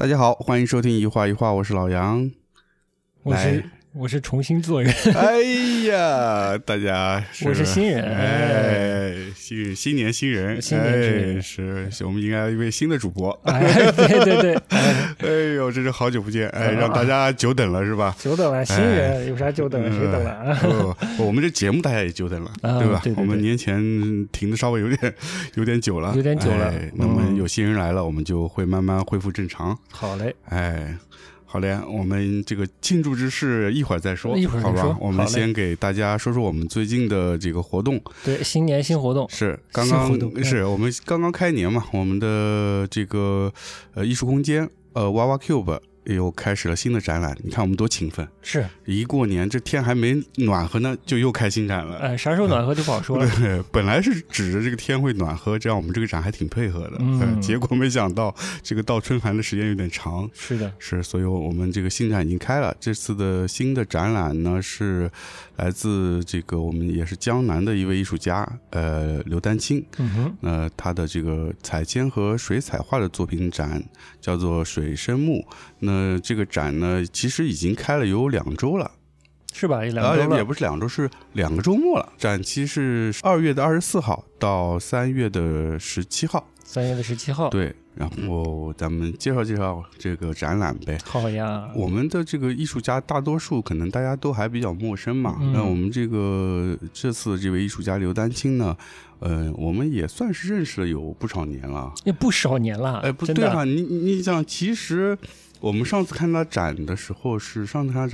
大家好，欢迎收听一画一画，我是老杨， 我是重新做人。 哎呀，大家我是新人， 新年新人，是我们迎来了一位新的主播， 对， 哎呦，真是好久不见，让大家久等了是吧？ 久等了，新人有啥久等了？谁等了？ 我们这节目大家也久等了，对吧？我们年前停的稍微有点久了，那么有新人来了，我们就会慢慢恢复正常。 好嘞， 好嘞，我们这个庆祝之事一会儿再说，好吧？我们先给大家说说我们最近的这个活动。 对，新年新活动是刚刚是我们刚刚开年嘛，我们的这个艺术空间娃娃 Cube 又开始了新的展览，你看我们多勤奋！是一过年这天还没暖和呢，就又开新展了。 啥时候暖和就不好说了。 对，本来是指着这个天会暖和，这样我们这个展还挺配合的。结果没想到这个到春寒的时间有点长。 是的， 所以我们这个新展已经开了。这次的新的展览呢是来自这个我们也是江南的一位艺术家，刘丹青。他的这个彩铅和水彩画的作品展叫做水生木。那这个展呢，其实已经开了有2周了， 是吧？2周了， 也不是2周，是2个周末了。展期是2月24号到3月17号。 3月17号， 对。然后咱们介绍这个展览呗。 好呀。我们的这个艺术家大多数可能大家都还比较陌生嘛。那我们这次这位艺术家刘丹青呢，我们也算是认识了有不少年了。 也不少年了。 不对啊，你想，其实我们上次看他展的时候是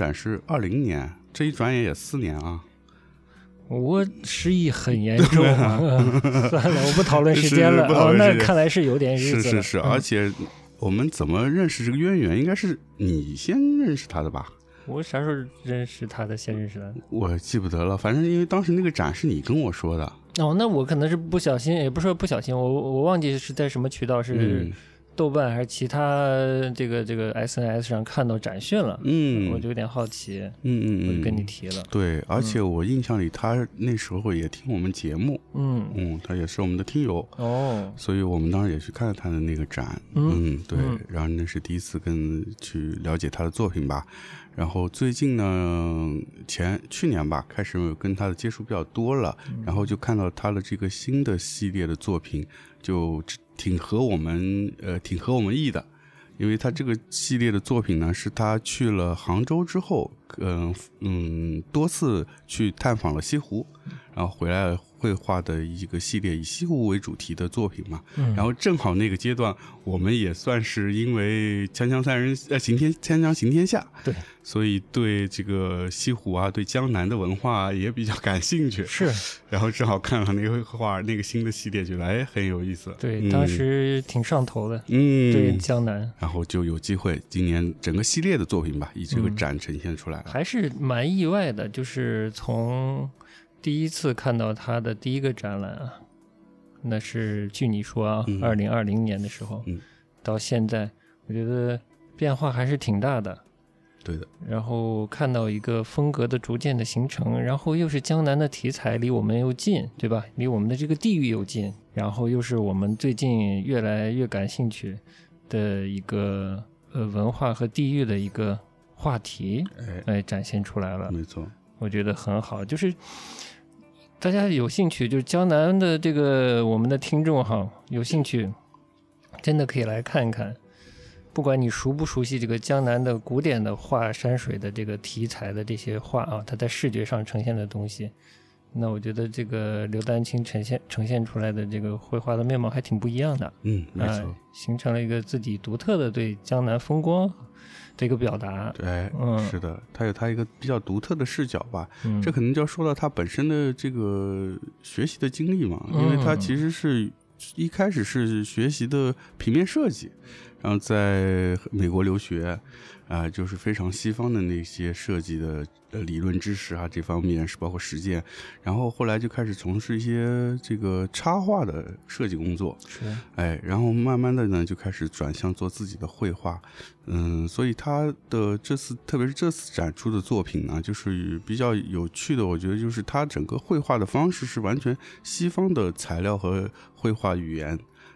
2020年，这一转眼也4年啊。 我失忆很严重啊。算了，我不讨论时间了。那看来是有点日子了。 是，而且我们怎么认识这个渊源，应该是你先认识他的吧？ 我啥时候认识他的？先认识他的？ 我记不得了，反正因为当时那个展是你跟我说的。 那我可能是不小心，也不是说不小心，我忘记是在什么渠道，是豆瓣还是其他这个 SNS 上看到展讯了。我就有点好奇。我就跟你提了。对， 而且我印象里他那时候也听我们节目。他也是我们的听友。所以我们当时也去看了他的那个展。对，然后那是第一次去了解他的作品吧。然后最近呢，去年吧，开始跟他的接触比较多了，然后就看到他的这个新的系列的作品，就挺合我们意的。因为他这个系列的作品呢，是他去了杭州之后，多次去探访了西湖，然后回来绘画的一个系列以西湖为主题的作品嘛。然后正好那个阶段，我们也算是因为锵锵行天下，对，所以对这个西湖啊，对江南的文化也比较感兴趣。是，然后正好看了那个画，那个新的系列，觉得很有意思。 对，当时挺上头的。对江南， 然后就有机会今年整个系列的作品吧，以这个展呈现出来了。 还是蛮意外的，就是从第一次看到他的第一个展览啊，那是据你说啊，2020年的时候，到现在，我觉得变化还是挺大的。 对的。 然后看到一个风格的逐渐的形成，然后又是江南的题材离我们又近，对吧？离我们的这个地域又近，然后又是我们最近越来越感兴趣的一个文化和地域的一个话题，展现出来了。 没错， 我觉得很好，就是大家有兴趣，就是江南的这个我们的听众哈，有兴趣真的可以来看看。不管你熟不熟悉这个江南的古典的画山水的这个题材的这些画啊，它在视觉上呈现的东西，那我觉得这个刘丹青呈现出来的这个绘画的面貌还挺不一样的。 没错， 形成了一个自己独特的对江南风光的一个表达。 对，是的，他有他一个比较独特的视角吧。这可能就要说到他本身的这个学习的经历嘛，因为他其实是一开始是学习的平面设计，然后在美国留学就是非常西方的那些设计的理论知识啊，这方面是包括实践，然后后来就开始从事一些这个插画的设计工作，然后慢慢的呢就开始转向做自己的绘画。所以他的特别是这次展出的作品呢，就是比较有趣的，我觉得就是他整个绘画的方式是完全西方的材料和绘画语言，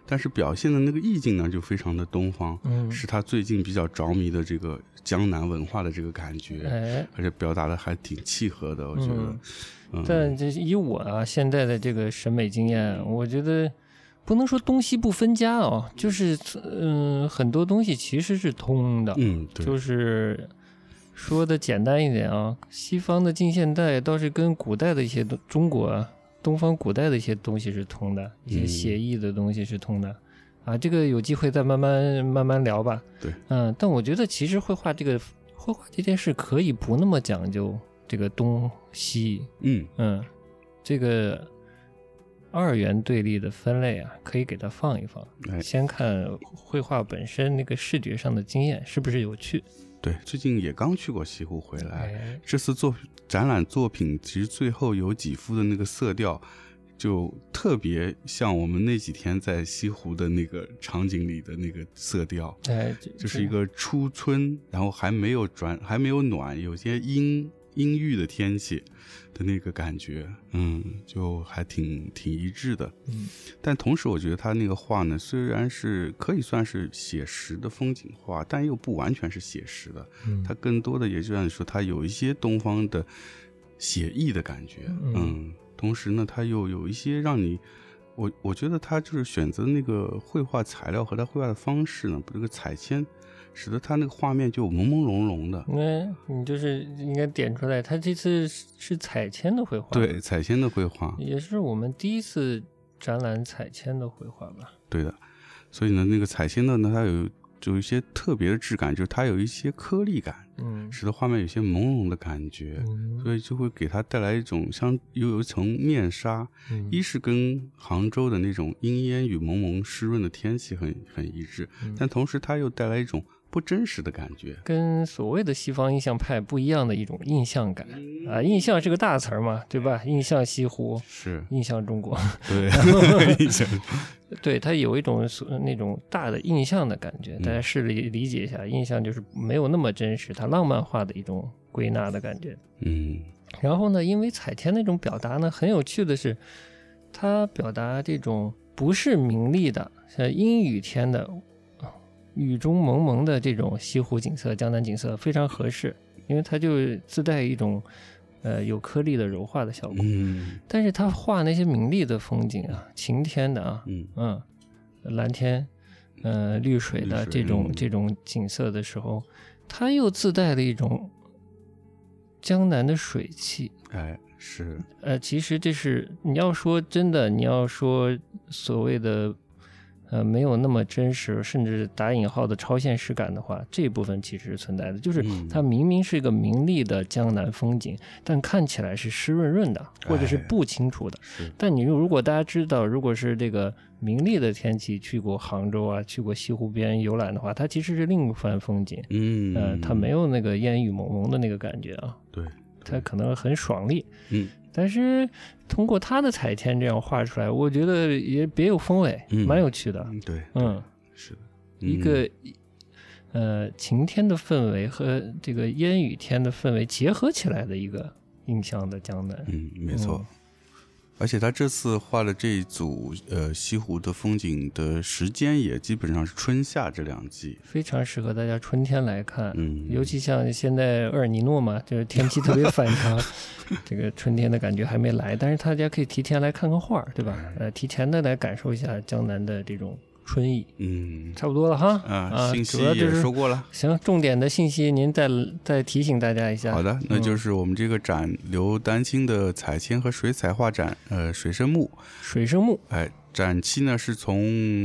但是表现的那个意境呢就非常的东方，是他最近比较着迷的这个江南文化的这个感觉，而且表达的还挺契合的，我觉得。 但这以我现在的这个审美经验，我觉得不能说东西不分家就是很多东西其实是通的， 对， 就是说的简单一点西方的近现代倒是跟古代的一些中国东方古代的一些东西是通的，一些写意的东西是通的这个有机会再慢慢聊吧。 对， 但我觉得其实绘画这件事可以不那么讲究这个东西，这个二元对立的分类可以给它放一放，先看绘画本身那个视觉上的经验是不是有趣。 对，最近也刚去过西湖回来，这次展览作品其实最后有几幅的那个色调就特别像我们那几天在西湖的那个场景里的那个色调，就是一个初春，然后还没有暖，有些阴郁的天气的那个感觉，就还挺一致的。但同时我觉得他那个画呢，虽然是可以算是写实的风景画，但又不完全是写实的，它更多的也就像你说，它有一些东方的写意的感觉，同时呢，它又有一些让你，我觉得他就是选择那个绘画材料和他绘画的方式呢，这个彩铅，使得他那个画面就朦朦胧胧的。 你就是应该点出来，他这次是彩铅的绘画。 对，彩铅的绘画也是我们第一次展览彩铅的绘画吧？ 对的，所以呢，那个彩铅的呢，它有一些特别的质感，就是它有一些颗粒感，使得画面有些朦胧的感觉，所以就会给它带来一种又有一层面纱，一是跟杭州的那种阴烟雨蒙蒙湿润的天气很一致，但同时它又带来一种不真实的感觉， 跟所谓的西方印象派不一样的一种印象感印象是个大词嘛，对吧？印象西湖是印象中国， 对，印象对，它有一种那种大的印象的感觉，大家试理解一下，印象就是没有那么真实，它浪漫化的一种归纳的感觉。然后呢，因为彩铅那种表达呢，很有趣的是，它表达这种不是明丽的，像阴雨天的雨中蒙蒙的这种西湖景色、江南景色非常合适，因为它就自带一种有颗粒的柔化的效果。但是他画那些明丽的风景晴天的蓝天绿水的这种景色的时候，他又自带了一种江南的水汽。 是其实这是你要说真的，你要说所谓的没有那么真实，甚至打引号的超现实感的话，这一部分其实是存在的，就是它明明是一个明丽的江南风景，但看起来是湿润润的，或者是不清楚的。但你如果大家知道，如果是这个明丽的天气去过杭州去过西湖边游览的话，它其实是另一番风景。它没有那个烟雨蒙蒙的那个感觉对， 它可能很爽利。但是通过他的彩铅这样画出来，我觉得也别有风味，蛮有趣的。 对，是的， 一个晴天的氛围和这个烟雨天的氛围结合起来的一个印象的江南。 没错。而且他这次画的这一组西湖的风景的时间也基本上是春夏这两季， 非常适合大家春天来看。尤其像现在厄尔尼诺嘛，就是天气特别反常这个春天的感觉还没来，但是大家可以提前来看看画，对吧？提前的来感受一下江南的这种春意。 差不多了哈。信息也说过了。 行，重点的信息您再提醒大家一下。 好的，那就是我们这个展刘丹青的彩铅和水彩画展，水生木。展期呢是从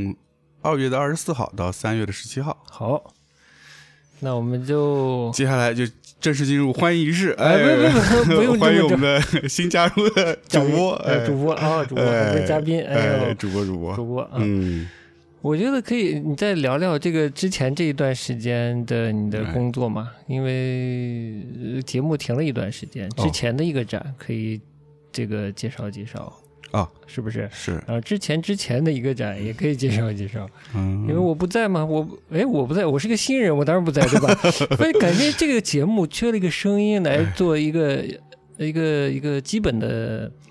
2月24号到3月17号。 好，那我们就接下来就正式进入欢迎仪式。 不用欢迎我们的新加入的主播， 主播不是嘉宾， 主播。 我觉得可以，你再聊聊这个之前这一段时间的你的工作嘛？因为节目停了一段时间，之前的一个展可以这个介绍介绍是不是？ 是。 然后之前的一个展也可以介绍介绍。因为我不在嘛，我不在，我是个新人，我当然不在，对吧？所以感觉这个节目缺了一个声音来做一个基本的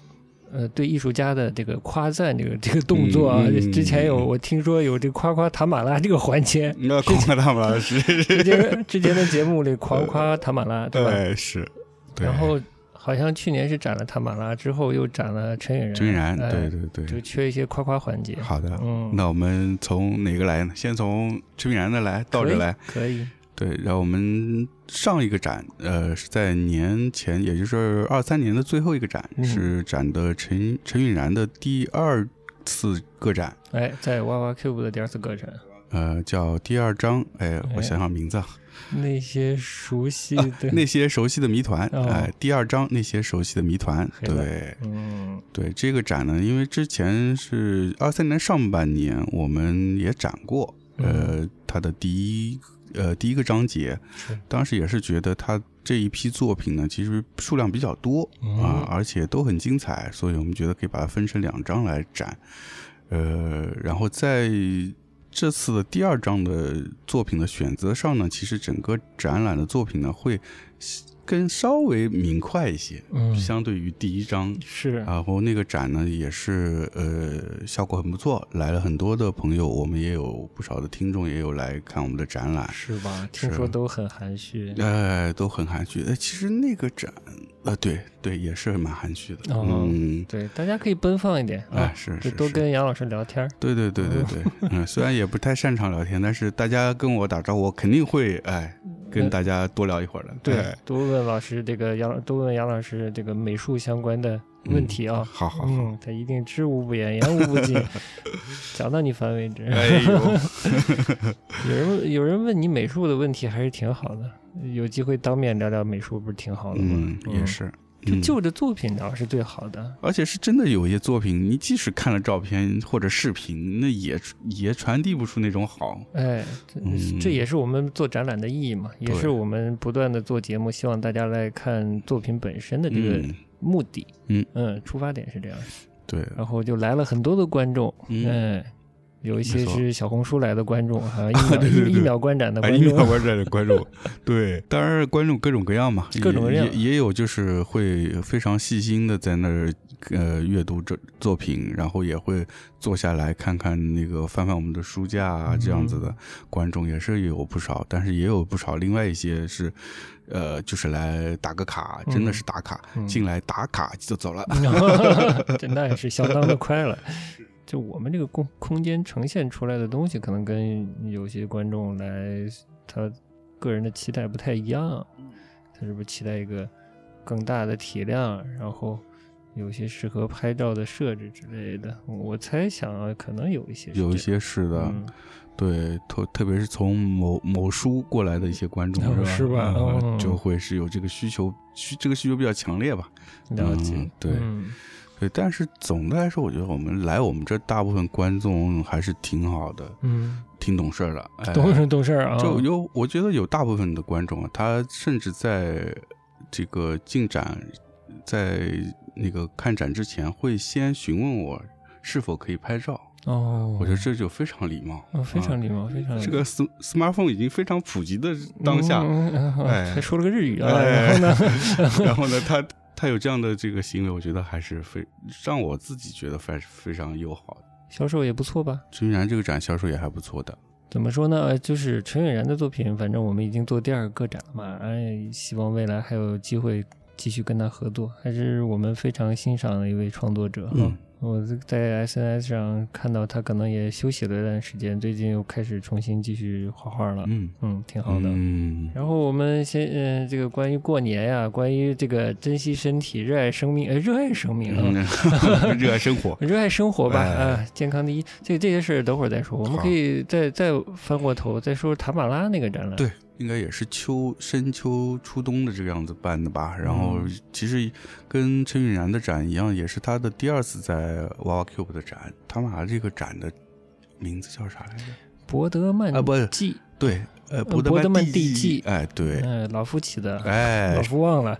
对艺术家的这个夸赞这个动作啊，之前我听说有这个夸塔马拉这个环节， 那夸塔马拉是之前的节目里狂夸塔马拉，对吧？ 对，是。对， 然后好像去年是展了塔马拉，之后又展了陈允然， 对， 就缺一些夸环节。 好的，那我们从哪个来呢？先从陈允然的来，倒着来， 可以。 对，然后我们上一个展，是在年前，也就是23年的最后一个展，是展的陈允然的第2次个展。 在娃娃 Cube 的第2次个展。 叫第2章，我想想名字。 那些熟悉的那些熟悉的谜团，第2章那些熟悉的谜团。对，对，这个展呢，因为之前是23年上半年我们也展过，它的第一个章节，当时也是觉得他这一批作品呢，其实数量比较多而且都很精彩，所以我们觉得可以把它分成2章来展。然后在这次的第2章的作品的选择上呢，其实整个展览的作品呢会更稍微明快一些，相对于第1章是。 然后那个展呢也是效果很不错，来了很多的朋友，我们也有不少的听众也有来看我们的展览， 是吧？听说都很含蓄， 都很含蓄。其实那个展对，也是蛮含蓄的。 对，大家可以奔放一点是多跟杨老师聊天。 对，虽然也不太擅长聊天，但是大家跟我打招呼，我肯定会跟大家多聊一会儿的。 对，多问老师多问杨老师这个美术相关的问题啊。 好， 他一定知无不言，言无不尽，讲到你烦为止。有人问你美术的问题还是挺好的，有机会当面聊聊美术不是挺好的吗？ 也是。 就着作品聊是最好的， 而且是真的有一些作品，你即使看了照片或者视频，那也传递不出那种好。 这也是我们做展览的意义嘛，也是我们不断的做节目，希望大家来看作品本身的这个目的。出发点是这样。 对， 然后就来了很多的观众。有一些是小红书来的观众一秒观展的观众， 一秒观展的观众。对，当然观众各种各样嘛， 各种各样， 也有就是会非常细心的在那儿阅读这作品，然后也会坐下来看看那个翻翻我们的书架这样子的观众也是有不少，但是也有不少另外一些是就是来打个卡，真的是打卡，进来打卡就走了。 那也是相当的快了。就我们这个空间呈现出来的东西，可能跟有些观众来他个人的期待不太一样。他是不是期待一个更大的体量，然后有些适合拍照的设置之类的？我猜想可能有一些是的。对，特别是从某书过来的一些观众， 是吧？ 就会是有这个需求，这个需求比较强烈吧。 了解。 对。对，但是总的来说，我觉得我们这大部分观众还是挺好的，挺懂事的， 懂事啊。 我觉得有大部分的观众他甚至在这个进展，在那个看展之前，会先询问我是否可以拍照。我觉得这就非常礼貌， 非常礼貌，非常礼貌。 这个 smartphone 已经非常普及的当下， 还说了个日语啊， 然后呢，他有这样的这个行为，我觉得还是让我自己觉得非常友好的。 销售也不错吧？ 陈允然这个展销售也还不错的。 怎么说呢？就是陈允然的作品，反正我们已经做第2个展了嘛，希望未来还有机会继续跟他合作，还是我们非常欣赏的一位创作者。我在 SNS 上看到他可能也休息了一段时间，最近又开始重新继续画画了。挺好的。然后我们先这个关于过年呀，关于这个珍惜身体，热爱生命，热爱生命热爱生活， 热爱生活吧。健康第一。这些事等会儿再说，我们可以再翻过头再说塔马拉那个展览。 对。应该也是深秋初冬的这个样子办的吧。然后其实跟陈允然的展一样，也是他的第2次在娃娃 Cube 的展。塔马拉这个展的名字叫啥来着？ 博德曼季对。 伯德曼地纪， 哎，对， 老夫起的， 哎， 老夫忘了，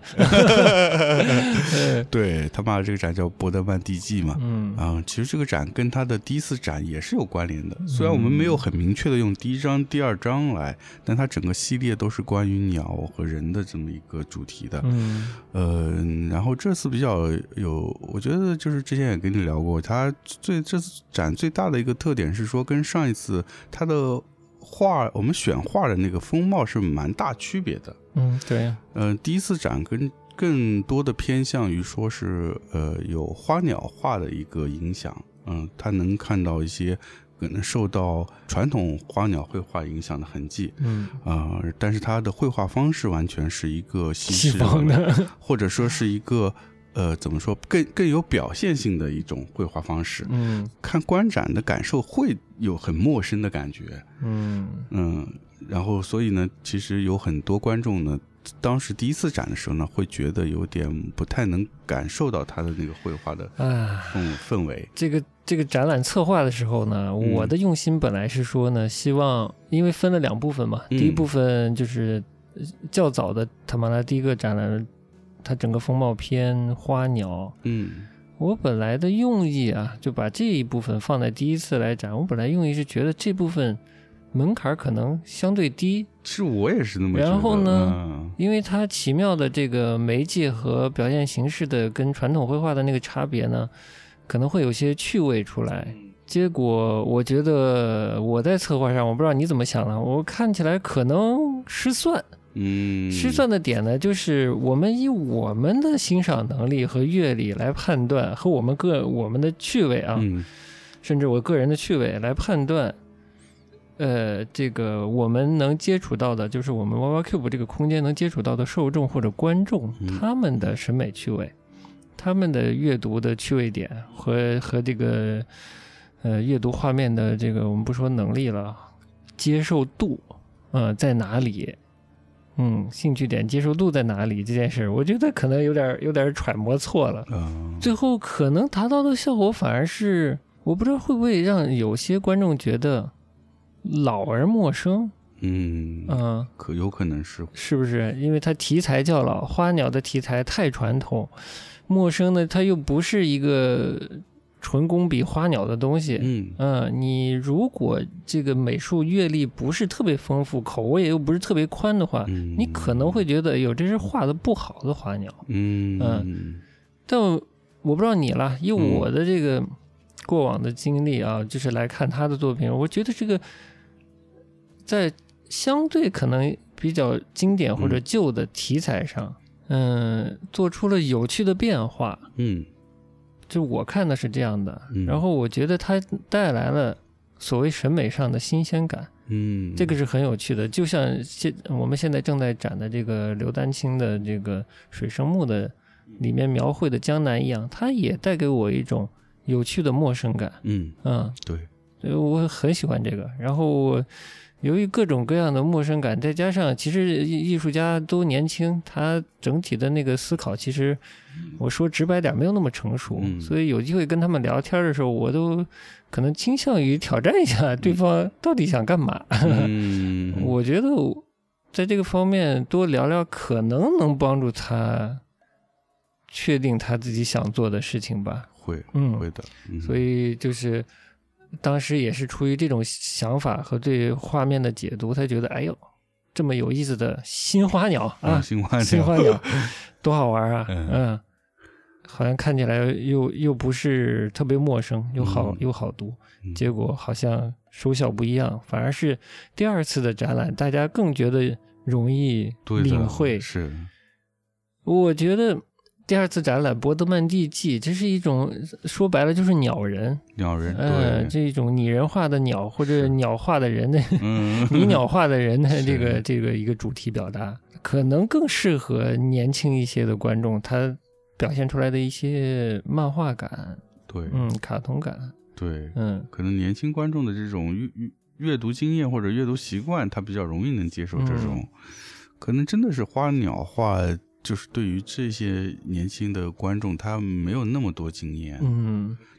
对，他骂的这个展叫伯德曼地纪嘛，其实这个展跟他的第一次展也是有关联的，虽然我们没有很明确的用第一章、第二章来，但它整个系列都是关于鸟和人的这么一个主题的，然后这次比较有，我觉得就是之前也跟你聊过，它这次展最大的一个特点是说，跟上一次它的画我们选画的那个风貌是蛮大区别的。 对。 第一次展更多的偏向于说是有花鸟画的一个影响，它能看到一些可能受到传统花鸟绘画影响的痕迹，但是它的绘画方式完全是一个西方的，或者说是一个怎么说更有表现性的一种绘画方式。看观展的感受会有很陌生的感觉。然后所以呢，其实有很多观众呢，当时第一次展的时候呢，会觉得有点不太能感受到他的那个绘画的氛围。 这个展览策划的时候呢，我的用心本来是说呢，希望因为分了2部分嘛，第一部分就是较早的塔马拉第一个展览，它整个风貌偏花鸟。我本来的用意啊，就把这一部分放在第一次来展，我本来用意是觉得这部分门槛可能相对低， 是我也是那么觉得。 然后呢，因为它奇妙的这个媒介和表现形式的跟传统绘画的那个差别呢，可能会有些趣味出来。结果我觉得我在策划上，我不知道你怎么想的，我看起来可能失算。失算的点呢，就是我们以我们的欣赏能力和阅历来判断，和我们的趣味啊，甚至我个人的趣味来判断，这个我们能接触到的，就是我们 YYCube 这个空间能接触到的受众或者观众，他们的审美趣味，他们的阅读的趣味点和这个阅读画面的这个我们不说能力了，接受度在哪里？兴趣点接受度在哪里这件事，我觉得可能有点揣摩错了。最后可能达到的效果反而是，我不知道会不会让有些观众觉得老而陌生。有可能是不是？因为它题材较老，花鸟的题材太传统，陌生的它又不是一个纯工笔花鸟的东西。你如果这个美术阅历不是特别丰富，口味又不是特别宽的话，你可能会觉得这是画的不好的花鸟。但我不知道你了，以我的这个过往的经历啊，就是来看他的作品，我觉得这个在相对可能比较经典或者旧的题材上，做出了有趣的变化。就我看的是这样的，然后我觉得它带来了所谓审美上的新鲜感。这个是很有趣的，就像我们现在正在展的这个刘丹青的这个水生木的里面描绘的江南一样，它也带给我一种有趣的陌生感。对，我很喜欢这个。然后由于各种各样的陌生感，再加上其实艺术家都年轻，他整体的那个思考其实我说直白点没有那么成熟，所以有机会跟他们聊天的时候，我都可能倾向于挑战一下对方到底想干嘛。我觉得在这个方面多聊聊可能能帮助他确定他自己想做的事情吧。 会的。 所以就是当时也是出于这种想法和对画面的解读，才觉得哎呦，这么有意思的新花鸟啊，新花鸟多好玩啊！好像看起来又不是特别陌生，又好读，结果好像收效不一样，反而是第二次的展览，大家更觉得容易领会。 是， 我觉得第二次展览伯德曼地纪，这是一种说白了就是鸟人， 对， 这一种拟人化的鸟或者鸟化的人的拟鸟化的人的这个一个主题表达，可能更适合年轻一些的观众，他表现出来的一些漫画感， 对， 卡通感， 对，可能年轻观众的这种阅读经验或者阅读习惯，他比较容易能接受这种，可能真的是花鸟画。就是对于这些年轻的观众，他没有那么多经验，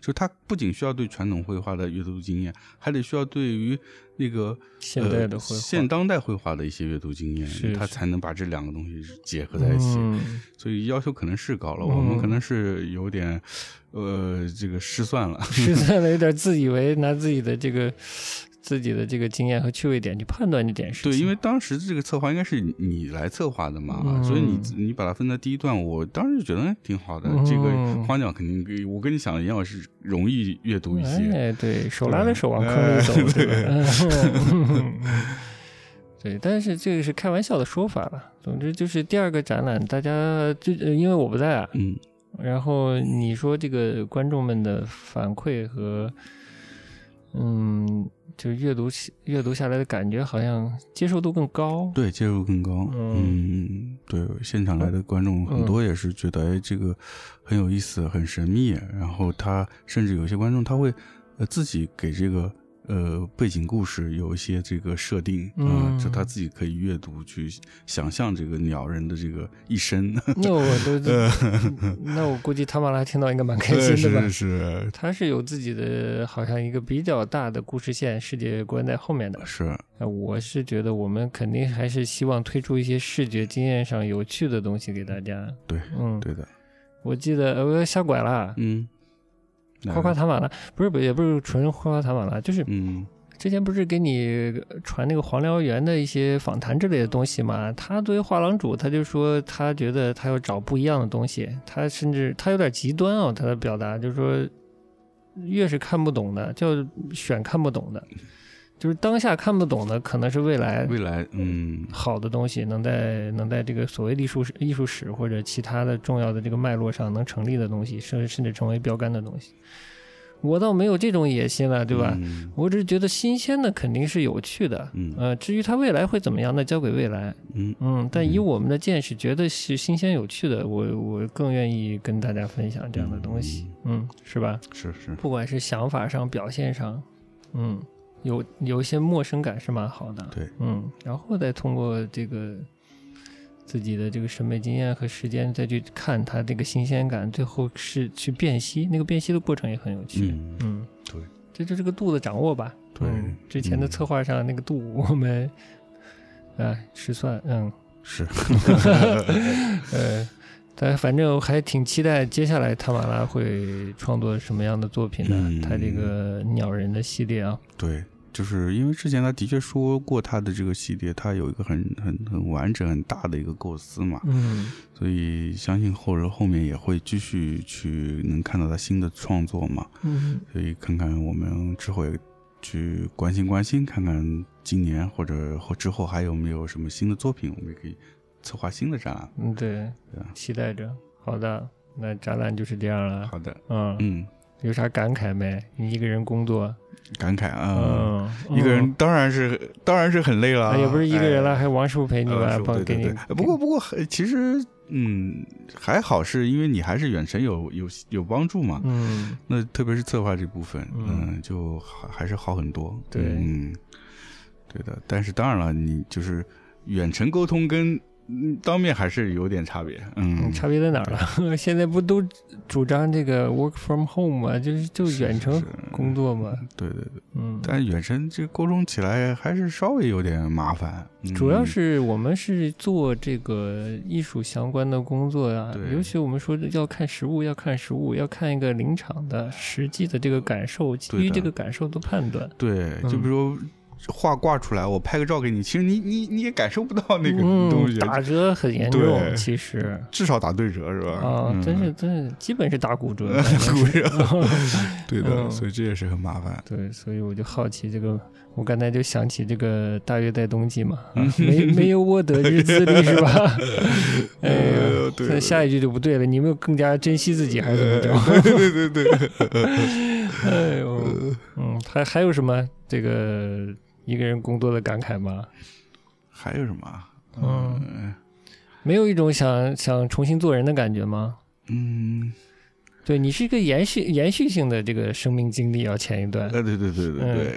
就他不仅需要对传统绘画的阅读经验，还得需要对于那个现代的绘画、 现当代绘画的一些阅读经验，他才能把这两个东西结合在一起。所以要求可能是高了，我们可能是有点这个失算了， 有点自以为拿自己的这个经验和趣味点去判断这件事情。 对，因为当时这个策划应该是你来策划的嘛，所以你把它分在第一段，我当时就觉得挺好的。这个花鸟肯定我跟你想的一样，是容易阅读一些。 哎，对，手拉着手往坑里走，对吧？对，但是这个是开玩笑的说法了。总之就是第二个展览，大家就因为我不在啊，然后你说这个观众们的反馈和就是阅读下来的感觉好像接受度更高。 对，接受度更高。对，现场来的观众很多也是觉得这个很有意思，很神秘，然后他甚至有些观众他会自己给这个背景故事有一些这个设定就他自己可以阅读去想象这个鸟人的这个一生。 那我估计他们来听到应该蛮开心的吧？ 是， 他是有自己的好像一个比较大的故事线、世界观在后面的。 是， 我是觉得我们肯定还是希望推出一些视觉经验上有趣的东西给大家。 对，对的。 我记得我瞎拐了。夸夸塔马拉也不是纯夸夸塔马拉，就是之前不是给你传那个黄燎原的一些访谈之类的东西嘛？他作为画廊主，他就说他觉得他要找不一样的东西，他甚至他有点极端哦，他的表达就是说越是看不懂的就选看不懂的，就是当下看不懂的可能是未来好的东西能在这个所谓的艺术史或者其他的重要的这个脉络上能成立的东西，甚至成为标杆的东西。我倒没有这种野心了，对吧？我只是觉得新鲜的肯定是有趣的，至于它未来会怎么样，那交给未来。但以我们的见识，觉得是新鲜有趣的，我更愿意跟大家分享这样的东西，是吧？ 是， 不管是想法上、表现上，有一些陌生感是蛮好的， 对， 然后再通过这个自己的这个审美经验和时间再去看它这个新鲜感，最后是去辨析，那个辨析的过程也很有趣。 对， 这就是个度的掌握吧。 对， 之前的策划上那个度我们失算， 是， 但反正我还挺期待接下来塔马拉会创作什么样的作品呢？他这个鸟人的系列啊， 对。就是因为之前他的确说过他的这个系列他有一个很完整很大的一个构思嘛，所以相信后面也会继续去能看到他新的创作嘛，所以看看我们之后也去关心看看今年或者之后还有没有什么新的作品，我们也可以策划新的展览。 对，期待着。好的，那展览就是这样了。 好的， 有啥感慨没？你一个人工作感慨一个人当然是很累了， 也不是一个人了，还有王师傅陪你吧，帮给你。 不过其实还好，是因为你还是远程有帮助嘛，那特别是策划这部分，就还是好很多。 对， 对的。但是当然了，你就是远程沟通跟当面还是有点差别。 差别在哪儿了？现在不都主张这个 work from home 嘛，就远程工作嘛。 对，但远程这个沟通起来还是稍微有点麻烦。 主要是我们是做这个艺术相关的工作呀，尤其我们说要看实物，要看一个临场的实际的这个感受，基于这个感受的判断。 对，就比如画挂出来，我拍个照给你，其实你也感受不到那个东西， 打折很严重，其实至少打对折是吧？ 真是基本是打骨折， 对的，所以这也是很麻烦。 对，所以我就好奇这个，我刚才就想起这个大约在冬季嘛，没有我的日子里是吧？对，下一句就不对了，你们更加珍惜自己还是怎么着？ 对。 哎呦，还有什么这个一个人工作的感慨吗？ 还有什么？ 没有一种想重新做人的感觉吗？对，你是一个延续性的这个生命经历啊，前一段。 对，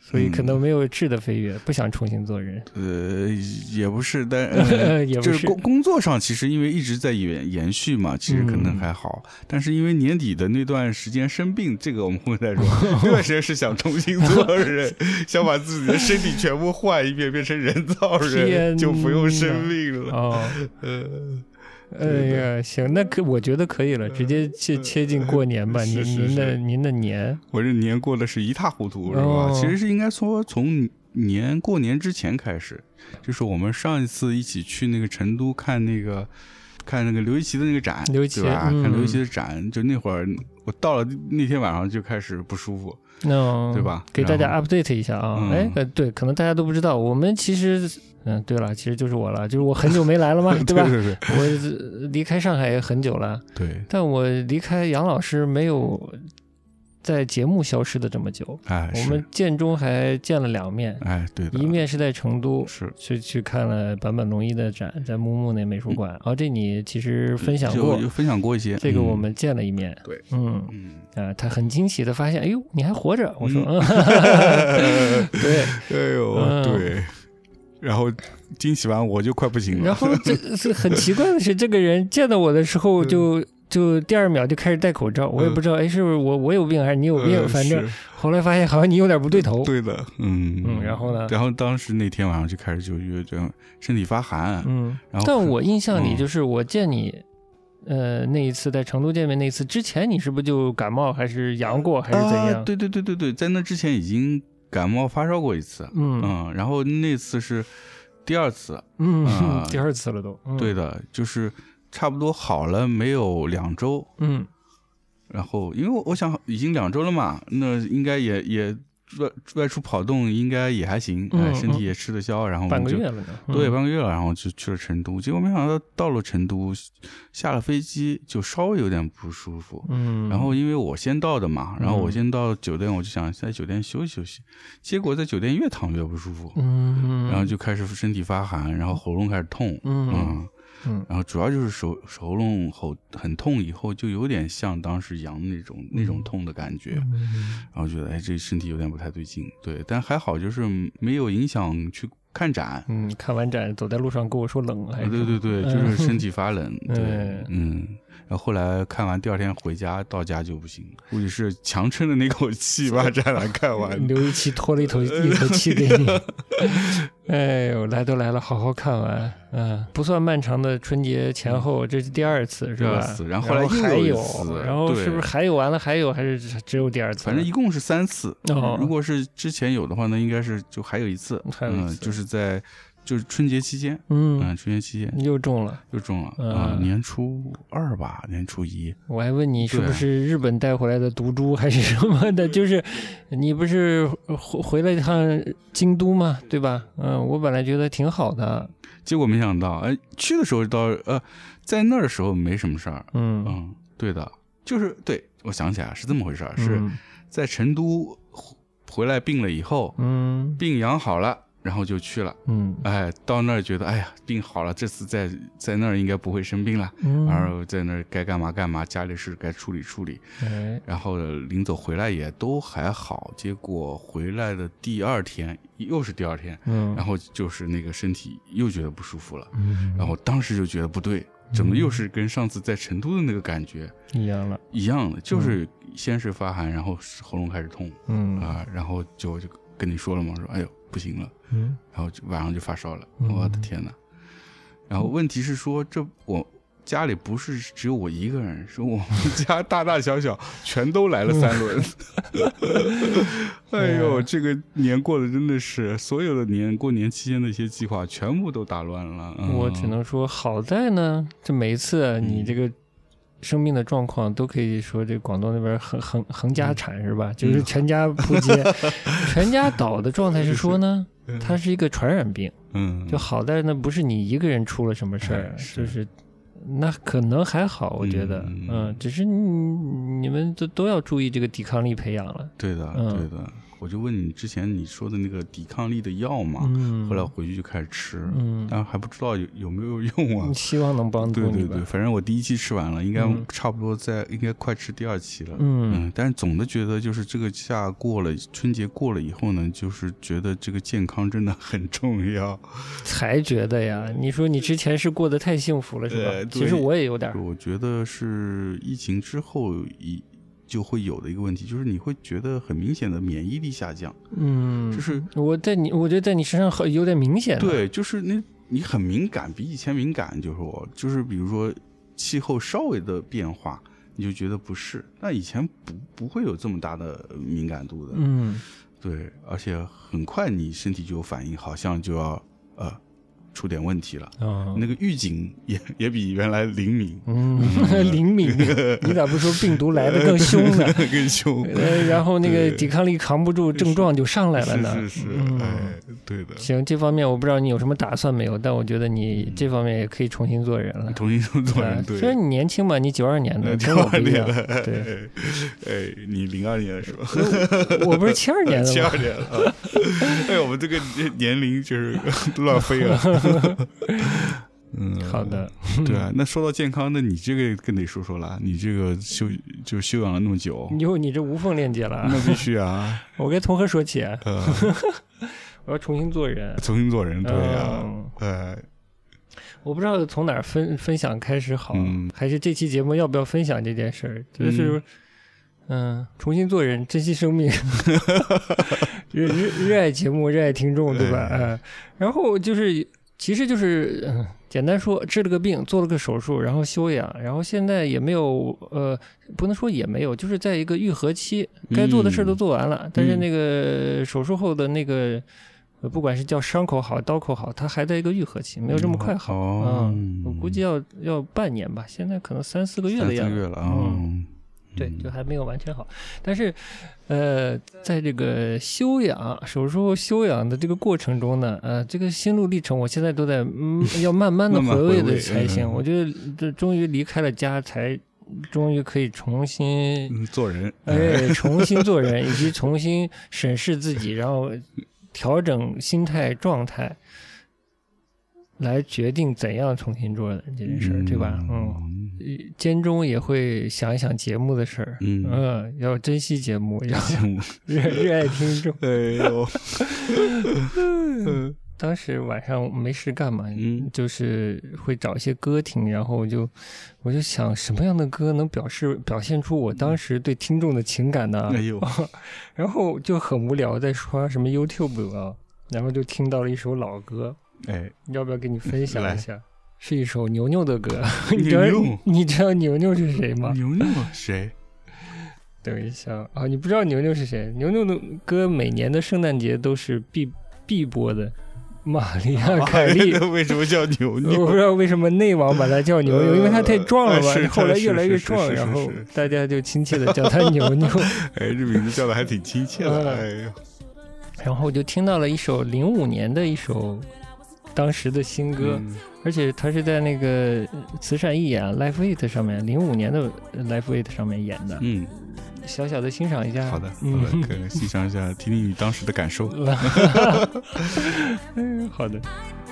所以可能没有质的飞跃，不想重新做人。 也不是，但也不就是工作上其实因为一直在延续嘛，其实可能还好。但是因为年底的那段时间生病，这个我们会再说。那段时间是想重新做人，想把自己的身体全部换一遍，变成人造人，就不用生病了。 哦，哎呀，行，那我觉得可以了，直接切进过年吧。您的年， 我这年过的是一塌糊涂，是吧？其实是应该说从过年之前开始，就是我们上一次一起去那个成都看那个刘一奇的那个展，对吧？看刘一奇的展，就那会儿我到了那天晚上就开始不舒服。对吧？ 给大家 update 一下啊！对，可能大家都不知道，我们其实，对了，其实就是我了，就是我很久没来了嘛，对吧？ 对， 我离开上海也很久了， 对， 但我离开杨老师没有在节目消失的这么久，我们建中还见了2面， 对的， 一面是在成都， 是去看了坂本龙一的展，在木木那美术馆，这你其实分享过一些， 这个我们见了一面， 对， 他很惊喜的发现，哎呦，你还活着，我说，对， 哎呦，对。然后惊喜完我就快不行了， 然后这是很奇怪的是，这个人见到我的时候就第2秒就开始戴口罩，我也不知道，是不是我有病还是你有病，反正后来发现好像你有点不对头。 对的， 然后呢？ 然后当时那天晚上就开始就这样身体发寒，然后但我印象里就是我见你，那一次在成都见面那一次之前，你是不是就感冒还是阳过还是怎样？ 对，在那之前已经感冒发烧过一次，然后那次是第2次， 第2次了都， 对的，就是差不多好了没有2周，然后因为我想已经2周了嘛，那应该也外出跑动应该也还行，身体也吃得消，然后半个月了呢， 对，半个月了，然后就去了成都，结果没想到到了成都，下了飞机就稍微有点不舒服，然后因为我先到的嘛，然后我先到酒店，我就想在酒店休息休息，结果在酒店越躺越不舒服，然后就开始身体发寒，然后喉咙开始痛，然后主要就是喉咙很痛，以后就有点像当时阳那种痛的感觉，然后觉得这身体有点不太对劲，对，但还好就是没有影响去看展， 看完展走在路上跟我说冷， 对，就是身体发冷，对，然后后来看完第2天回家，到家就不行，估计是强撑的那口气把展览看完。 刘一奇拖了一口气给你。哎呦，来都来了，好好看完。不算漫长的春节前后，这是第2次是吧？ 然后后来还有，然后是不是还有完了还有，还是只有第2次？ 反正一共是3次。如果是之前有的话，那应该是就还有一次。就是春节期间，春节期间又中了年初2吧，年初1。 我还问你是不是日本带回来的毒株还是什么的，就是你不是回了一趟京都嘛，对吧？我本来觉得挺好的， 结果没想到，去的时候在那儿的时候没什么事儿，对的，就是对，我想起来是这么回事儿，是在成都回来病了以后，病养好了。然后就去了，到那儿觉得病好了，这次在那儿应该不会生病了，然后在那儿该干嘛干嘛，家里事该处理处理，然后临走回来也都还好，结果回来的第2天又是第2天，然后就是那个身体又觉得不舒服了，然后当时就觉得不对，怎么又是跟上次在成都的那个感觉一样的，就是先是发寒，然后喉咙开始痛，然后就跟你说了嘛，说哎呦不行了，然后晚上就发烧了，我的天哪！然后问题是说，我家里不是只有我一个人，是我们家大大小小全都来了3轮。哎呦，这个年过的真的是所有的过年期间的一些计划全部都打乱了。 我只能说好在呢，这每一次你这个生病的状况都可以说，这广东那边横家产是吧？就是全家扑街，全家倒的状态是说呢，它是一个传染病。就好在那不是你一个人出了什么事儿，就是那可能还好，我觉得，只是你们都要注意这个抵抗力培养了。 对的，对的。 我就问你之前你说的那个抵抗力的药嘛，后来回去就开始吃，但还不知道有没有用啊。 希望能帮助你。 对，反正我第1期吃完了，应该差不多应该快吃第2期了。但是总的觉得就是这个夏过了，春节过了以后呢，就是觉得这个健康真的很重要。 才觉得呀，你说你之前是过得太幸福了是吧？其实我也有点。 我觉得是疫情之后就会有的一个问题，就是你会觉得很明显的免疫力下降。就是我觉得在你身上有点明显。 对，就是你很敏感，比以前敏感，就是比如说气候稍微的变化，你就觉得不适。那以前不会有这么大的敏感度的。对，而且很快你身体就有反应，好像就要出点问题了。那个预警也比原来灵敏。 灵敏，你咋不说病毒来的更凶呢？ 更凶。 然后那个抵抗力扛不住，症状就上来了呢。 是，对的。 行，这方面我不知道你有什么打算没有，但我觉得你这方面也可以重新做人了。 重新做人，对。 虽然你年轻嘛，你92年的，跟我不一样。对。 你02年是吧？ 我不是72年的吗？ 72年了。我们这个年龄就是乱飞了。 好的。 对啊，那说到健康，那你这个更得说说了。你这个休养了那么久， 你这无缝链接了。 那必须啊！ 我该从何说起啊？我要重新做人。 对呀。 我不知道从哪儿分享开始好，还是这期节目要不要分享这件事儿？就是重新做人，珍惜生命，热爱节目，热爱听众，对吧？然后其实就是简单说，治了个病，做了个手术，然后休养，然后现在也没有不能说也没有，就是在一个愈合期，该做的事都做完了，但是那个手术后的那个不管是叫伤口好刀口好，它还在一个愈合期，没有这么快好。我估计要半年吧，现在可能3-4个月的样子。3-4个月了。对，就还没有完全好，但是，在这个手术后休养的这个过程中呢，这个心路历程，我现在都在要慢慢的回味的才行。我觉得这终于离开了家，才终于可以重新做人， 重新做人，以及重新审视自己，然后调整心态状态，来决定怎样重新做人这件事，对吧？间中也会想一想节目的事儿，要珍惜节目，要热爱听众。当时晚上没事干嘛，就是会找一些歌听，然后我就想什么样的歌能表现出我当时对听众的情感呢？然后就很无聊，在刷什么 YouTube 啊，然后就听到了一首老歌，要不要跟你分享一下？是一首牛牛的歌。你知道牛牛是谁吗？ 牛牛谁？ 等一下啊，你不知道牛牛是谁？牛牛的歌每年的圣诞节都是必播的。玛丽亚凯莉为什么叫牛牛？ 我不知道为什么内网把它叫牛牛，因为它太壮了吧，后来越来越壮，然后大家就亲切的叫它牛牛。 这名字叫的还挺亲切的。 然后我就听到了一首05年的一首当时的新歌，而且他是在那个慈善义演 Live 8上面，05年的 Live 8上面演的。小小的欣赏一下。 好的，可以欣赏一下，听听你当时的感受。 好的。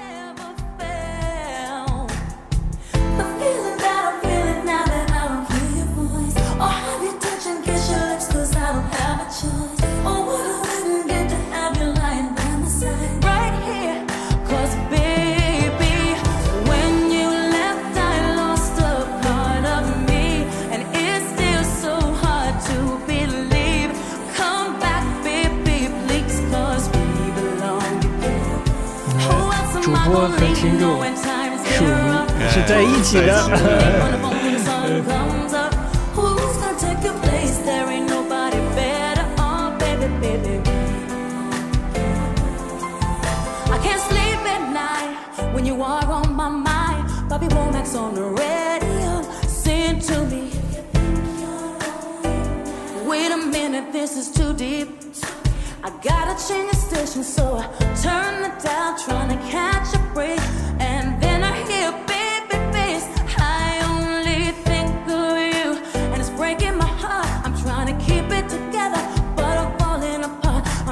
主播和听众是在一起的。 I gotta change the station, so I turn the dial, trying to catch a break. And then I hear baby face, I only think of you, and it's breaking my heart. I'm trying to keep it together, but I'm falling apart.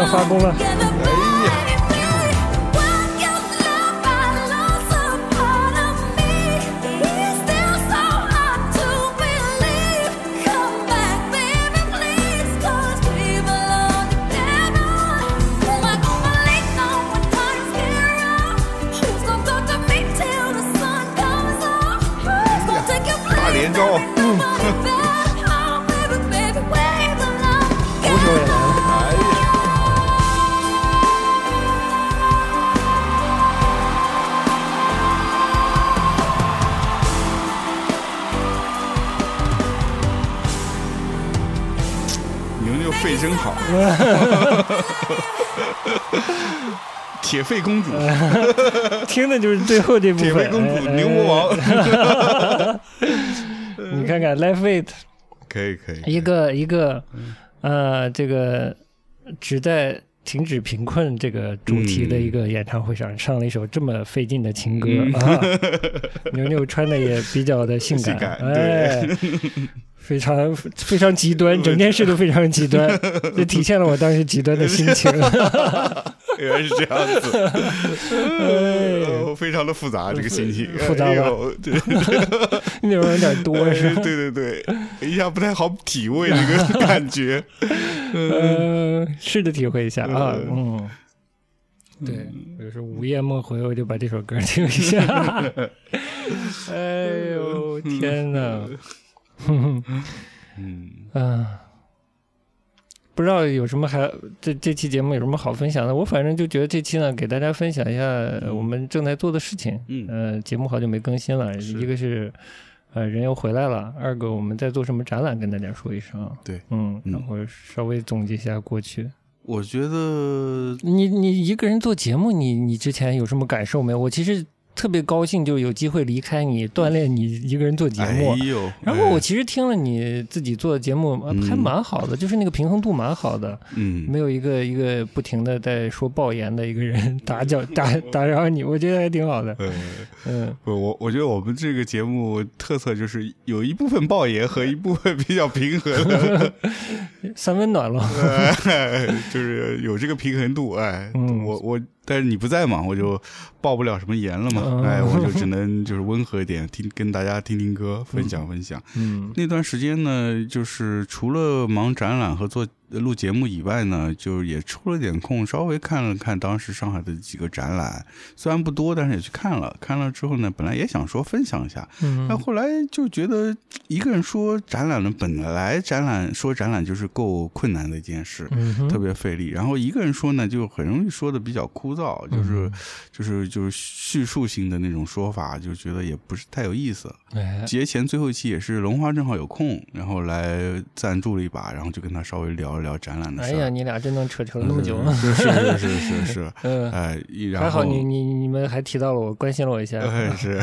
要发功了。 大连招。 红球也来了。 牛牛肺真好。铁肺公主。 听的就是最后这部分。 铁肺公主，牛魔王。 你看看 Live It， 可以， 一个这个只在停止贫困这个主题的一个演唱会上，唱了一首这么费劲的情歌啊。牛牛穿的也比较的性感，哎，非常极端，整件事都非常极端，这体现了我当时极端的心情。 原来是这样子。非常的复杂，这个心情复杂吧？ 对， 那种有点多是吧？ 对，一下不太好体会这个感觉。 试着体会一下啊。对，有时候午夜梦回，我就把这首歌听一下。哎呦天哪！不知道有什么这期节目有什么好分享的？我反正就觉得这期呢，给大家分享一下我们正在做的事情。节目好久没更新了，一个是人又回来了，二个我们在做什么展览，跟大家说一声。 对， 然后稍微总结一下过去。 我觉得你一个人做节目，你之前有什么感受没有？我其实特别高兴，就有机会离开你，锻炼你一个人做节目。然后我其实听了你自己做的节目，还蛮好的，就是那个平衡度蛮好的。没有一个不停的在说爆言的一个人打扰你，我觉得还挺好的。 我觉得我们这个节目特色就是有一部分爆言和一部分比较平衡的， 三温暖了。 就是有这个平衡度。我但是你不在嘛，我就爆不了什么言了嘛。我就只能就是温和一点，跟大家听听歌，分享。那段时间呢，就是除了忙展览和录节目以外呢，就也抽了点空，稍微看了看当时上海的几个展览，虽然不多，但是也去看了之后呢，本来也想说分享一下，但后来就觉得一个人说展览呢，本来说展览就是够困难的一件事，特别费力，然后一个人说呢，就很容易说的比较枯燥，就是叙述性的那种说法，就觉得也不是太有意思。节前最后一期也是龙花正好有空，然后来赞助了一把，然后就跟他稍微聊一聊展览的事。 哎呀，你俩真能扯了那么久。 是。然后还好你们还提到了我，关心了我一下。 是。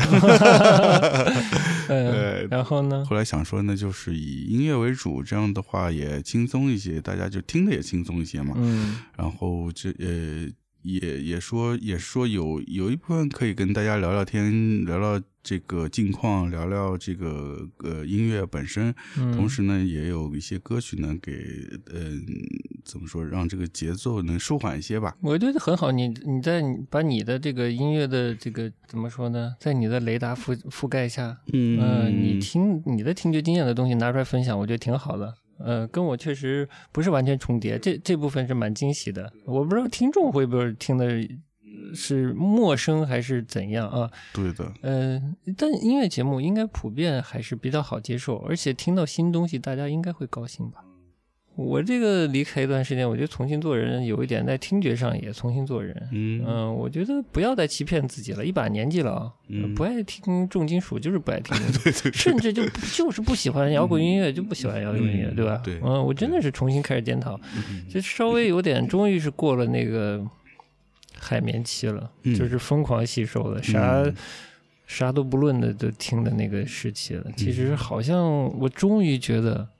然后呢？ 后来想说呢，就是以音乐为主，这样的话也轻松一些，大家就听的也轻松一些嘛。然后也说有一部分可以跟大家聊聊天，聊聊这个近况，聊聊这个音乐本身，同时呢也有一些歌曲呢给怎么说，让这个节奏能舒缓一些吧。 我觉得很好，你在把你的这个音乐的这个怎么说呢，在你的雷达覆盖下，你的听觉经验的东西拿出来分享，我觉得挺好的。跟我确实不是完全重叠，这部分是蛮惊喜的。我不知道听众会不会听的是陌生还是怎样啊？ 对的。 但音乐节目应该普遍还是比较好接受，而且听到新东西，大家应该会高兴吧。我这个离开一段时间，我觉得重新做人有一点在听觉上也重新做人。我觉得不要再欺骗自己了，一把年纪了啊，不爱听重金属就是不爱听对， 甚至就是不喜欢摇滚音乐就不喜欢摇滚音乐，对吧？ 对， 我真的是重新开始检讨，就稍微有点，终于是过了那个海绵期了，就是疯狂吸收了，啥都不论的都听的那个时期了。其实好像我终于觉得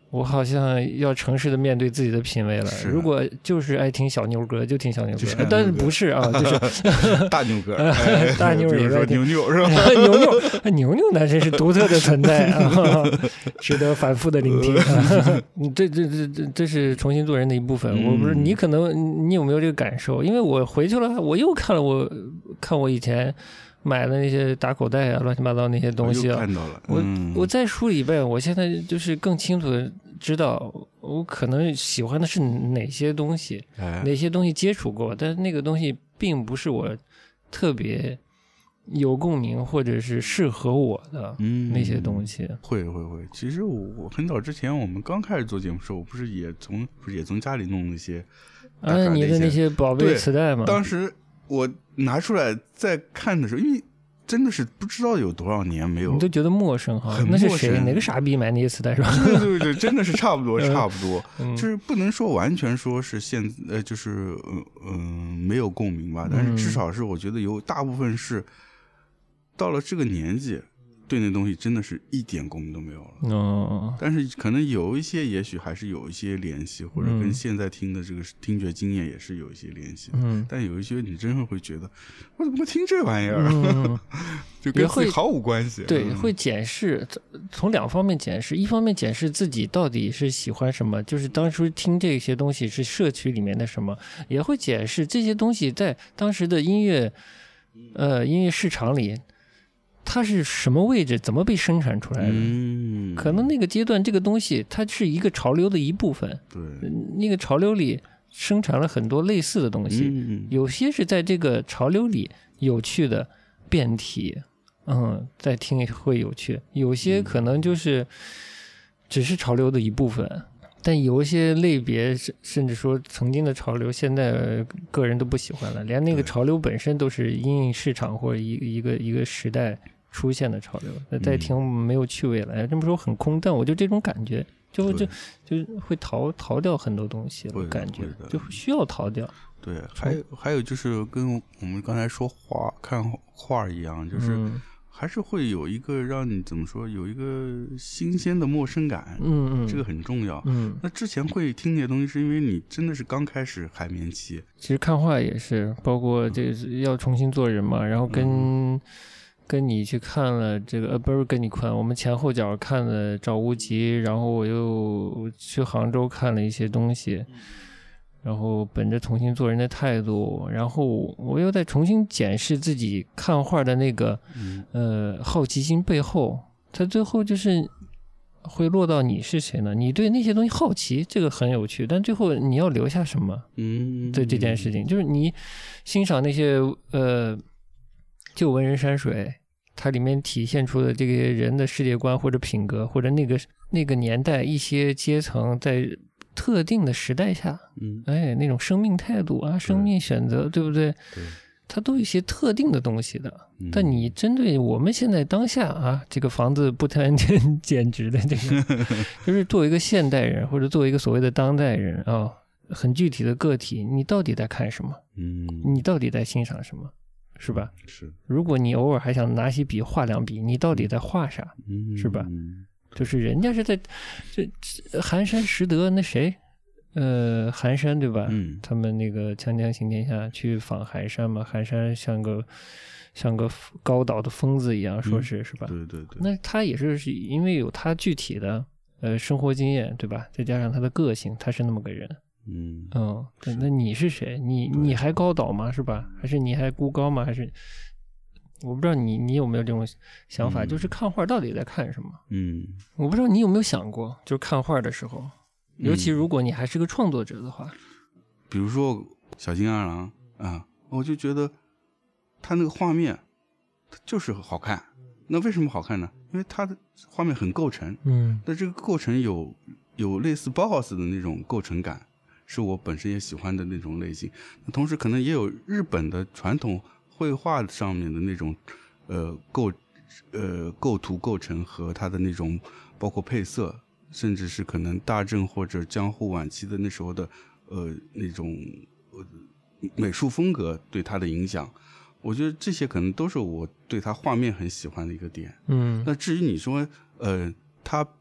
我好像要诚实的面对自己的品味了。如果就是爱听小牛歌，就听小牛歌，但是不是啊？就是大牛歌， 大牛也在听牛是吧？ 牛那真是独特的存在啊，值得反复的聆听。这是重新做人的一部分。我不是你，可能你有没有这个感受？因为我回去了，我又看我以前买的那些打口袋啊，乱七八糟那些东西啊， 看到了。 我再梳理一遍，我现在就是更清楚的知道我可能喜欢的是哪些东西，哪些东西接触过，但是那个东西并不是我特别有共鸣或者是适合我的那些东西。 会。其实我很早之前我们刚开始做节目的时候，我不是也从家里弄那些你的那些宝贝磁带吗？ 当时我拿出来再看的时候，因为真的是不知道有多少年没有， 你都觉得陌生哈？那是谁？哪个傻逼买那些磁带是吧？ 对，真的是差不多，就是不能说完全说是就是没有共鸣吧，但是至少是我觉得有大部分是到了这个年纪，对那东西真的是一点共鸣都没有了。但是可能有一些，也许还是有一些联系，或者跟现在听的这个听觉经验也是有一些联系。但有一些你真的会觉得，我怎么会听这玩意儿？就跟自己毫无关系。 对，会检视，从两方面检视，一方面检视自己到底是喜欢什么，就是当初听这些东西是社区里面的什么，也会检视这些东西在当时的音乐市场里，它是什么位置，怎么被生产出来的？可能那个阶段这个东西它是一个潮流的一部分。 对， 那个潮流里生产了很多类似的东西，有些是在这个潮流里有趣的变体，再听会有趣，有些可能就是只是潮流的一部分。但有一些类别甚至说曾经的潮流现在个人都不喜欢了，连那个潮流本身都是因应市场或者一个时代出现的潮流，那再听没有趣味了。这么说很空，但我就这种感觉就会逃掉很多东西了，感觉就需要逃掉。 对，还有就是跟我们刚才说看画一样，就是还是会有一个让你怎么说，有一个新鲜的陌生感。这个很重要。那之前会听那些东西是因为你真的是刚开始海绵期。 其实看画也是，包括这要重新做人嘛，然后跟你去看了这个不是跟你看，我们前后脚看了赵无极，然后我又去杭州看了一些东西，然后本着重新做人的态度，然后我又再重新检视自己看画的那个好奇心背后，它最后就是会落到你是谁呢？你对那些东西好奇，这个很有趣，但最后你要留下什么？对这件事情，就是你欣赏那些旧文人山水，它里面体现出的这个人的世界观或者品格，或者那个年代一些阶层在特定的时代下，那种生命态度啊，生命选择，对不对？ 对， 它都有一些特定的东西的。但你针对我们现在当下啊，这个房子不谈减值的这个，就是作为一个现代人或者作为一个所谓的当代人啊，很具体的个体，你到底在看什么？你到底在欣赏什么？是吧？ 是。如果你偶尔还想拿起笔画两笔，你到底在画啥？是吧？就是人家是在这寒山拾得那谁，寒山对吧？他们那个锵锵行天下去访寒山嘛，寒山像个高岛的疯子一样，说是吧？ 对。 那他也是因为有他具体的生活经验，对吧？再加上他的个性，他是那么个人。那你是谁？你还高岛吗？是吧？还是你还孤高吗？还是我不知道你有没有这种想法，就是看画到底在看什么？我不知道你有没有想过，就是看画的时候，尤其如果你还是个创作者的话， 比如说小金二郎啊，我就觉得他那个画面就是好看。那为什么好看呢？因为他的画面很构成，那这个构成有类似包豪斯的那种构成感，是我本身也喜欢的那种类型。同时可能也有日本的传统绘画上面的那种构图构成和它的那种包括配色，甚至是可能大正或者江户晚期的那时候的那种美术风格对它的影响。我觉得这些可能都是我对它画面很喜欢的一个点。那至于你说它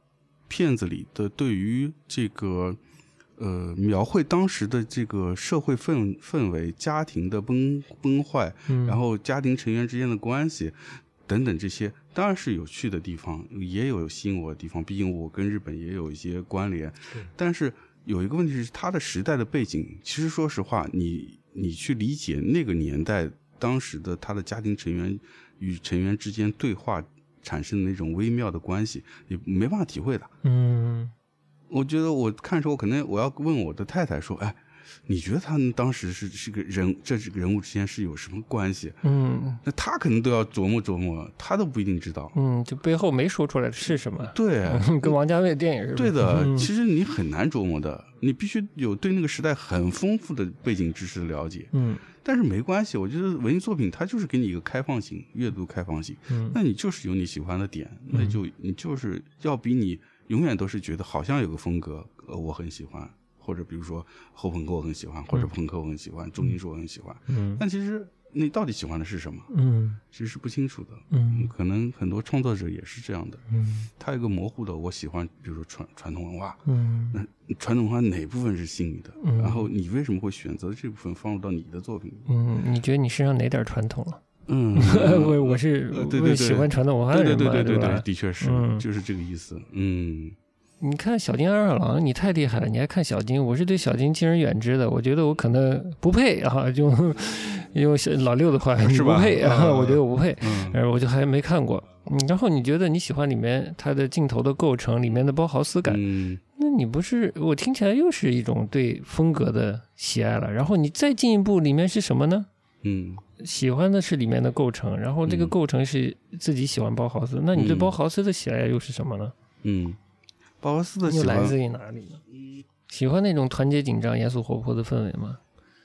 片子里的对于这个描绘当时的这个社会氛围、家庭的崩坏，然后家庭成员之间的关系等等，这些当然是有趣的地方，也有吸引我的地方，毕竟我跟日本也有一些关联。但是有一个问题是，它的时代的背景，其实说实话，你去理解那个年代当时的他的家庭成员与成员之间对话产生的那种微妙的关系，也没办法体会的。我觉得我看的时候，可能我要问我的太太说，哎，你觉得他们当时是个人，这几个人物之间是有什么关系？那他可能都要琢磨，他都不一定知道。 就背后没说出来的是什么？ 对， 跟王家卫的电影是吧？ 对的，其实你很难琢磨的，你必须有对那个时代很丰富的背景知识的了解。但是没关系，我觉得文艺作品它就是给你一个开放性，阅读开放性。那你就是有你喜欢的点，那你就是要比你永远都是觉得好像有个风格，我很喜欢。或者比如说后朋克我很喜欢，或者朋克我很喜欢，重金属我很喜欢，但其实你到底喜欢的是什么？其实是不清楚的。可能很多创作者也是这样的。他有一个模糊的，我喜欢，比如说传统文化。那传统文化哪部分是信你的？然后你为什么会选择这部分放入到你的作品里？ 你觉得你身上哪点传统了？我是对喜欢传统文化的人嘛，对吧？ 的确是，就是这个意思。 你看小津安二郎，你太厉害了，你还看小津？我是对小津敬而远之的，我觉得我可能不配啊，就用老六的话，你不配啊，我觉得我不配，我就还没看过。然后你觉得你喜欢里面它的镜头的构成，里面的包豪斯感，那你不是我听起来又是一种对风格的喜爱了。然后你再进一步，里面是什么呢？喜欢的是里面的构成，然后这个构成是自己喜欢包豪斯，那你对包豪斯的喜爱又是什么呢？ 包豪斯的喜欢又来自于哪里呢？喜欢那种团结紧张、严肃活泼的氛围吗？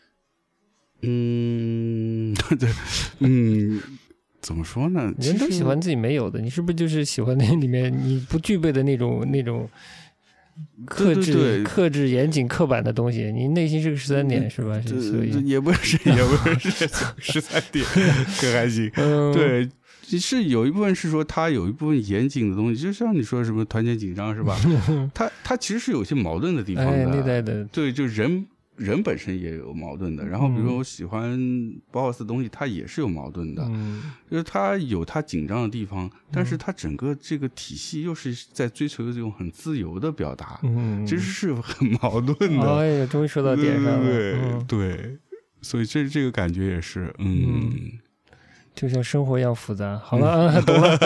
怎么说呢？ 人都喜欢自己没有的，你是不是就是喜欢那里面你不具备的那种克制、严谨、刻板的东西？你内心是个13点是吧？所以也不是13点，可还行。对。是有一部分是说他有一部分严谨的东西，就像你说什么团结紧张是吧？他其实是有些矛盾的地方的。 内在的， 对，就人本身也有矛盾的。然后比如说我喜欢包豪斯的东西，它也是有矛盾的。就是他有他紧张的地方，但是他整个这个体系又是在追求这种很自由的表达，其实是很矛盾的。 哎呀，终于说到点上了。 对，所以这个感觉也是， 就像生活一样复杂。好了，懂了。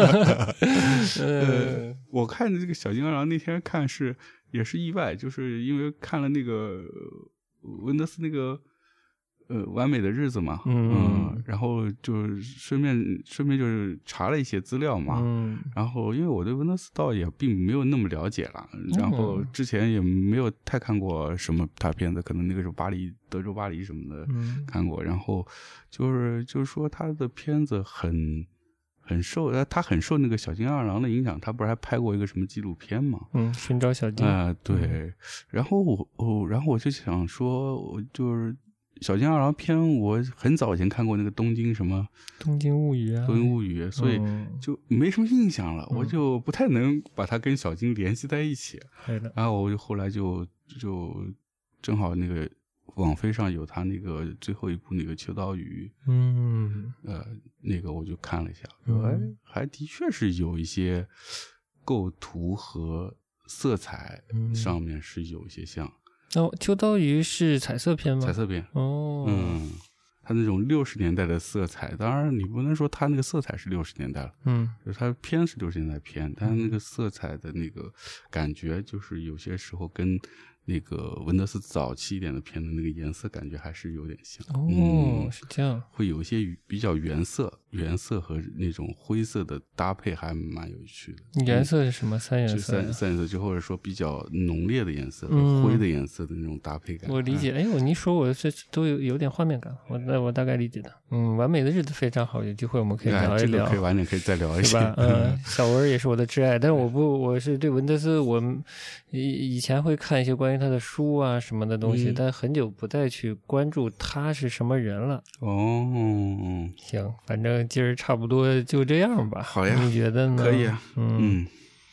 我看这个小津安二郎那天看也是意外，就是因为看了那个温德斯那个完美的日子嘛，然后就顺便就是查了一些资料嘛，然后因为我对温德斯倒也并没有那么了解了，然后之前也没有太看过什么他片子，可能那个时候德州巴黎什么的看过，然后就是说他的片子他很受那个小津安二郎的影响，他不是还拍过一个什么纪录片吗？ 寻找小津对，然后我就想说，我就是小津安二郎片，我很早以前看过那个东京物语啊，所以就没什么印象了，我就不太能把它跟小津联系在一起。然后我后来就正好那个网飞上有他那个最后一部那个秋刀鱼，那个我就看了一下，还的确是有一些构图和色彩上面是有一些像。 秋刀鱼是彩色片吗？ 彩色片。它那种60年代的色彩，当然你不能说它那个色彩是60年代了，就是它片是60年代片，但那个色彩的那个感觉，就是有些时候跟那个文德斯早期一点的片的那个颜色感觉还是有点像。 是这样， 会有一些比较原色和那种灰色的搭配还蛮有趣的。 原色是什么？三原色？ 三原色，就或者说比较浓烈的颜色和灰的颜色的那种搭配感。 我理解。你说我这都有点画面感，我大概理解的。完美的日子非常好，有机会我们可以聊一聊。 这个可以晚点可以再聊一下。 小文也是我的挚爱，但是我是对文德斯，我以前会看一些关于他的书啊什么的东西，但很久不再去关注他是什么人了。行，反正今儿差不多就这样吧。 好呀， 你觉得呢？ 可以啊。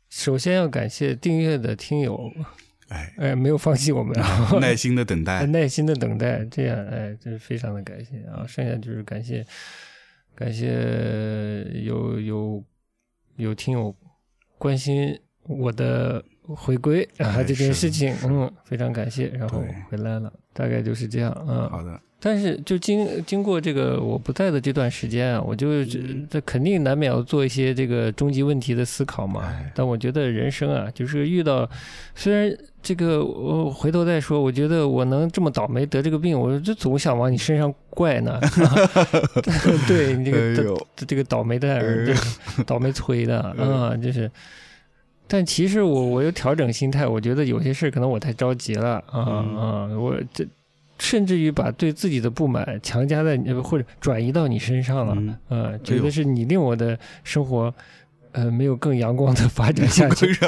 首先要感谢订阅的听友，没有放弃我们， 耐心的等待， 耐心的等待，这样这是非常的感谢啊！剩下就是感谢有听友关心我的回归啊这件事情，非常感谢，然后回来了，大概就是这样啊。 好的。 但是就经过这个我不在的这段时间啊，我就这肯定难免要做一些这个终极问题的思考嘛。但我觉得人生啊，就是遇到，虽然这个我回头再说，我觉得我能这么倒霉得这个病，我就总想往你身上怪呢。对你这个倒霉蛋儿，倒霉催的啊，就是。但其实我又调整心态，我觉得有些事可能我太着急了我甚至于把对自己的不满强加在或者转移到你身上了，觉得是你令我的生活没有更阳光的发展下去，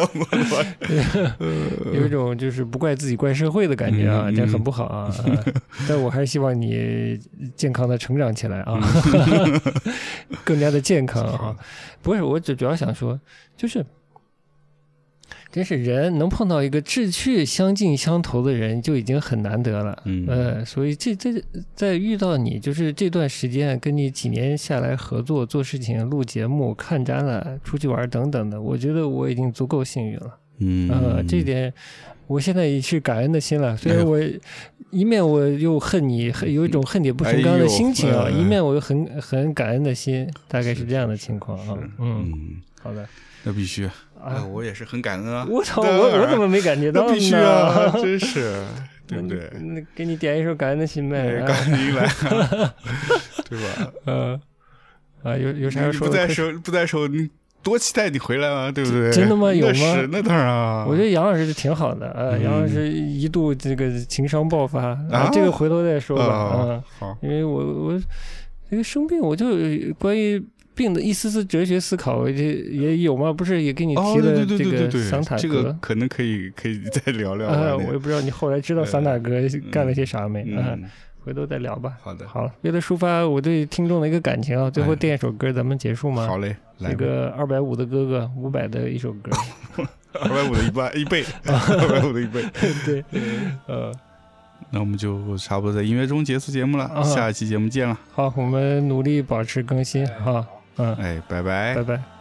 有一种就是不怪自己怪社会的感觉啊，这很不好啊。但我还是希望你健康的成长起来啊，更加的健康啊。不是，我主要想说，就是真是人能碰到一个志趣相近相投的人就已经很难得了，所以这在遇到你就是这段时间跟你几年下来合作做事情录节目看展览出去玩等等的，我觉得我已经足够幸运了，这点我现在也是感恩的心了。所以我一面我又恨你，有一种恨铁不成钢的心情啊，一面我又很感恩的心，大概是这样的情况啊。好的， 那必须。我也是很感恩啊！ 我操，我怎么没感觉到呢？ 必须啊，真是，对不对？ 那给你点一首感恩的心呗， 感恩来，对吧？ 有啥要说？ 不在手，你多期待你回来啊，对不对？ 真的吗？有吗？ 那当然啊！ 我觉得杨老师挺好的杨老师一度这个情商爆发这个回头再说吧好， 因为我这个生病，我就关于病的一丝丝哲学思考也有吗？不是也给你提了这个桑塔格， 这个可能可以再聊聊我也不知道你后来知道桑塔格干了些啥没回头再聊吧。 好的， 好，为了抒发我对听众的一个感情啊，最后垫一首歌，咱们结束吗？ 好嘞， 这个250的哥哥500的一首歌 ，250的一倍，250的一倍， 对， 那我们就差不多在音乐中结束节目了，下一期节目见了。 好，我们努力保持更新哈。 拜拜， 拜拜。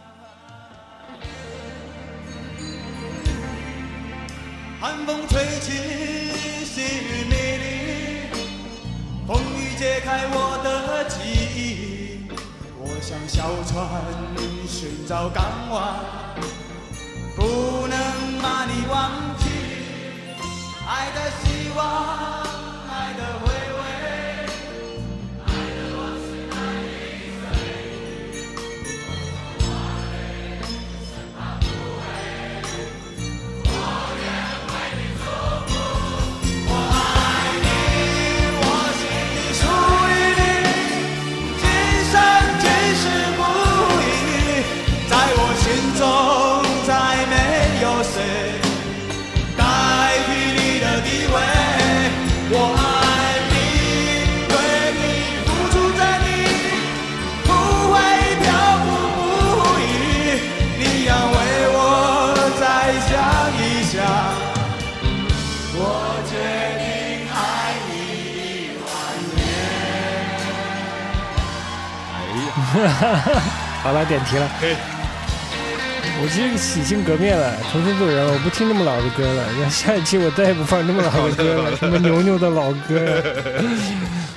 寒风吹起，细雨迷离，风雨揭开我的记忆。我像小船寻找港湾，不能把你忘记。爱的希望，爱的回味。 好了，点题了。我其实洗心革面了，重新做人了，我不听那么老的歌了。下一期我再也不放那么老的歌了，什么牛牛的老歌。